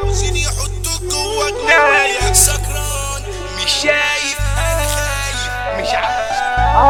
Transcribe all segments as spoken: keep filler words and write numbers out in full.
عاوزين يحطوك جوا جناية. سكران مش شايف انا خايف مش عارف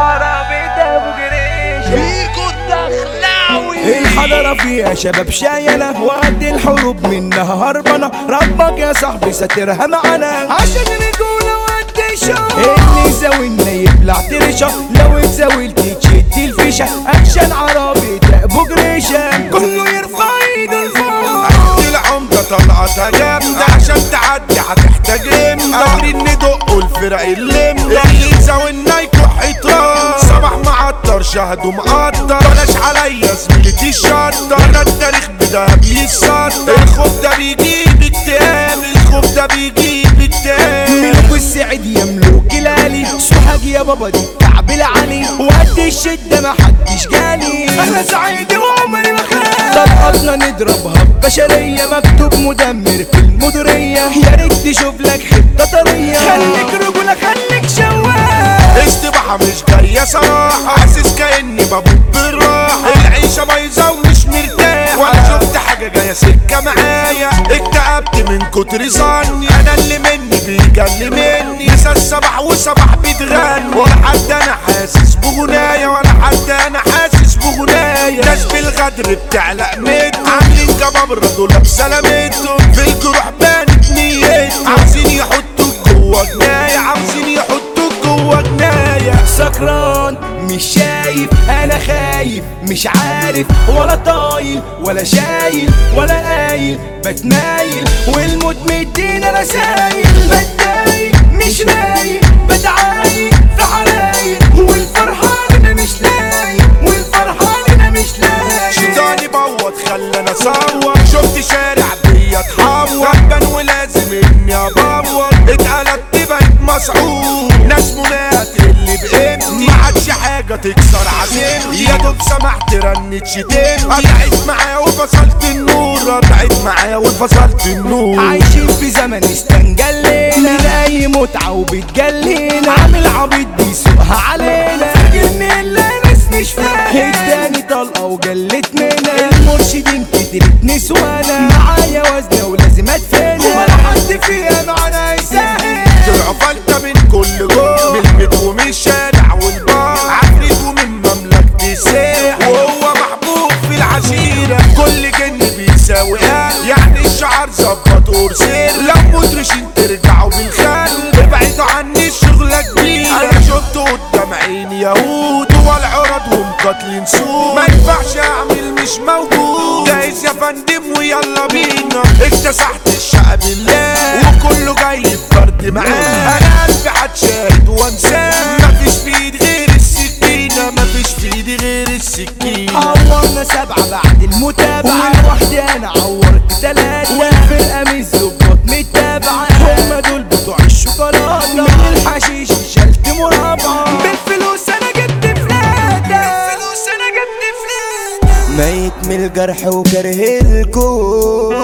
عربي ابو جريش فيكو الدخلاوي. الحضرة فيها شباب شايلة وقد الحروب منها هربانة. ربك يا صاحبي ساترها معانا عشان رجولة وقد الشوق. اللي زاولنا يبلع ترشة لو اتزاولت تشد الفيشة. اكشن عربي ابو جريشة كله يرفع ايده لفوق. العمدة طلعتها جامدة عشان تعدي هتحتاج رمدة. قادرين ندقوا الفرق اللمدة اللي زاولنا يكح يتراس. صباح معطر شهده مقدر بلاش عليا زميلتي الشطة. انا التاريخ بدهب يتصدر. الخوف ده بيجيب اكتئاب الخوف ده بيجيب اكتئاب. ملوك السعيد يا ملوك الالي سوحك يا بابا دي كعب العلي. وقت الشدة محدش جالي انا سعيد وعمري ما خاف. طلقتنا نضربها ببشرية مكتوب مدمر في المديرية. يا ريت تشوف لك حتة طرية خليك رجولة خليك شواف. استباحة مش جاية صراحة حاسس كأني بموت بالراحة. العيشة بايظة ومش مرتاح ولا شفت حاجة جاية سكة معايا. اكتئبت من كتر ظني انا اللي مني بيجلي مني. نسى الصباح وصباح بتغني ولا حد انا حاسس بغناية ولا حد انا حاسس بغناية. ناس بالغدر بتعلق ميتهم عاملين جبابرة دول بسلامتهم. في الجروح بانت نيتهم عاوزين يحطوك جوا جناية عاوزين يحطوك جوا جناية. سكران مش شايف انا خايف مش عارف ولا طايل ولا شايل ولا قايل. بتمايل والموت مدينا رسايل. بتضايق مش رايق بتعايق في حرايق. والفرحان انا مش لايق والفرحان انا مش لايق. شيطاني بوط خلاني اصور. شفت شارع بيا اتحور غبان ولازم اني ابور. اتقلبت بقيت مسعود ناس منات اللي بقيمتي ما عادش حاجه تكسر عزيمتي. يا دوب سمحت رنت شتمتي. قطعت معايا وفصلت النور قطعت معايا وفصلت النور. عايشين في زمن استنجلينا من اي متعه وبتجلينا. عامل عبيط بيسوقها علينا فاكرني اللي ناس مش فاهم. اداني طلقه وجلت منا. المرشدين كترت نسوانا معايا وزنه ولازم ادفنها. ولا حد فيها معانا يساهم. طلعوا فلتة من كل جول من البيت ومن الشارع والبار. عفريت ومن مملكة الساح وهو محبوب في العشيرة. كل جن بيساوي قلب يعني الشعر ظبط ورسير. لو مدرشين ترجعوا بالخل ابعدوا عني الشغلة كبيرة. انا شفت قدام عيني يهود والعرض ومقاتلين سود. ما ينفعش اعمل مش موجود. جايز يا فندم ويلا بينا. اكتسحت الشقة بالله وكله جاي بفرد معاه. انا قلبي هتشاهد وانساه. مفيش في ايدي غير السكينة مفيش في ايدي غير السكينة. عورنا سبعة بعد المتابعة ولوحدي انا عورت تلاتة. والفرقة مش ظباط متابعة هما دول بتوع الشوكولاتة. من الحشيش شلت مرابعة بالفلوس انا جبت فلاتة. بالفلوس انا جبت فلاتة. ميت من الجرح وكاره الكون.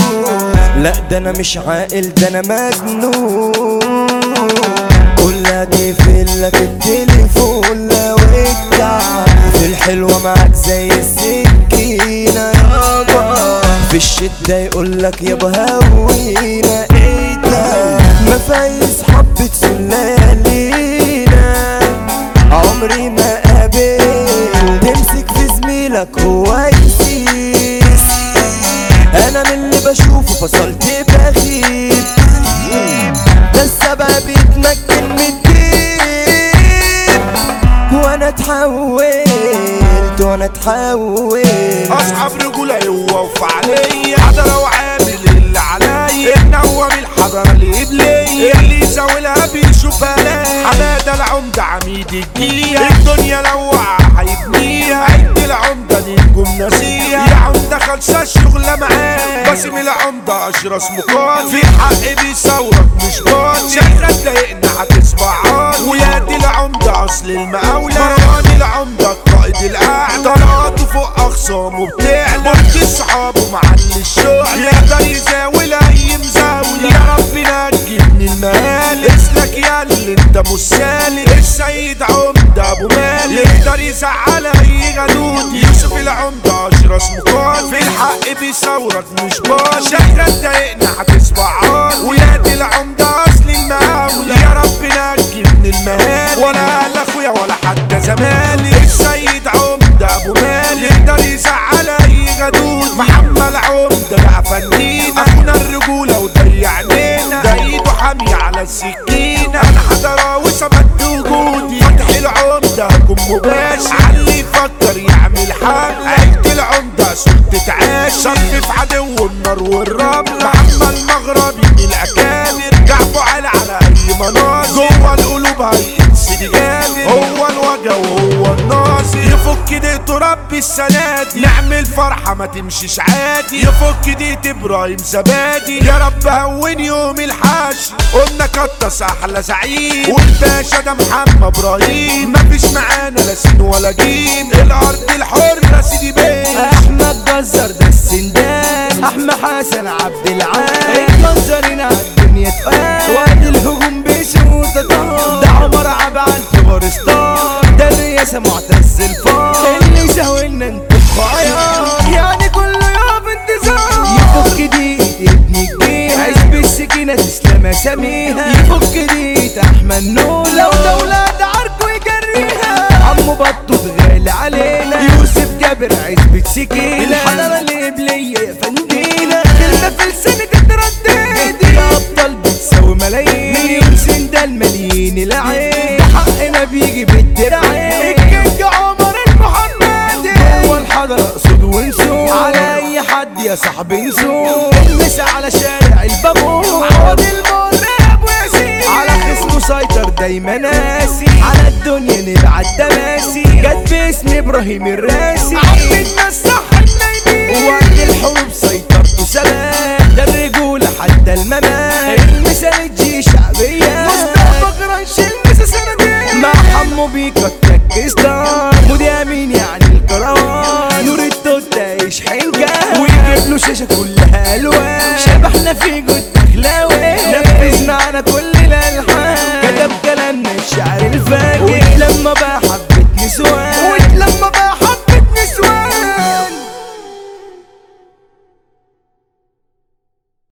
لا ده انا مش عاقل ده انا مجنون. كلها تقفلك التليفون لو اتعب. في الحلوة معاك زي السكينة يابا. في الشدة يقولك يابا هوينا. ايه ده مفايز حبة سلالينا. عمري ما قابل تمسك في زميلك هو يسيس. انا من اللي بشوفه فصلت بخيب. ده السبب يتمكن من الدين. وانا اتحولت وانا اتحولت. اصحاب رجولة هو وفعلية حضرة وعامل اللي عليا. النوم الحضرة اللي قبلية اللي زاولها بيشوفها لا. حمادة العمدة عميد الجية. الدنيا لو وقع هيبنيها. عد العمدة نجوم ناسية. يا عمدة خلصة الشغلة معاه. باسم العمدة اشرس مقال. في الحق بيصورك مش باطل. شغال ضايقنا هتسمع عاطل. ويا دي العمدة اصل المقاولة. مروان العمدة القائد الاعلى. طلعاته فوق اخصامه بتعلى. برج الصحاب ومعلي الشغل. يقدر يزاول اي مزاولة. يا رب نجي من المال. اسلك يا اللي انت مش سالك. السيد عمدة ابو مالك يقدر يزعل اي غدود. يوسف العمدة اشرس مقال. في الحق الحق بيصورك مش بال شغل ضايقنا هتصبح عار ويا دي العمدة اصل المقاولة يا رب نجي من المهال ولا اهل اخويا ولا حتى زمالي السيد عمدة ابو مالي يقدر يزعل اي غدود محمد عمدة بقى فنينا اخونا الرجولة وضيع علينا ده ايده حامية على السكينة انا حضراوي سمت وجودي فتح العمدة هجوم مباشر علي يفكر يعمل حملة عيلة العمدة سلطة عاش صرف عدو النار والرملة محمد المغربي من الاكابر جعفو على على اي مناظر جوه القلوب هيقنس دي جامد هو الوجه وهو الناصر يفك ديته ربي السنة دي نعمل فرحة ما تمشيش عادي يفك ديت ابراهيم زبادي يا رب هون يوم الحشر قلنا كطس احلى زعيم والباشا ده محمد ابراهيم مفيش معانا لا سين ولا جيم الارض الحرة سيدي بيه احمد جزر ده السندان احمد حسن عبد العال منظرنا الدنيا تقال وقت الهجوم بيشوط ده عمر عبعال كبر ستار ده الرئاسة معتز الفار اللي شاولنا انتو خيار يعني كله يقف انتظار يفك دي ابني كبير عزب السكينة تسلم اساميها يفك دي احمد نور لو دولة عركو يجريها عمو بطوط غالي علينا يوسف جابر عزبة سكينة الحضارة القبلية يا فندينا كلمة في لساني تتردد يا ابطال بتساوي ملايين مليون سندال مليين العين حقنا بيجي بالدراعين الكينج عمر المحمدي جوه الحضرة اقصد ونسوق على اي حد يا صاحبي نسوق المس على شارع البابور عوض المراب وياسين على خصمه سيطر دايما ناسي على الدنيا نبعت تماسي جت باسم ابراهيم الراسي عمتنا الصح النايمين وقت الحروب سيطرته سلام ده الرجولة حتى الممات المثال الجي شعبية مصطفى جرانش المسا سندين مع حمو بيكا تركز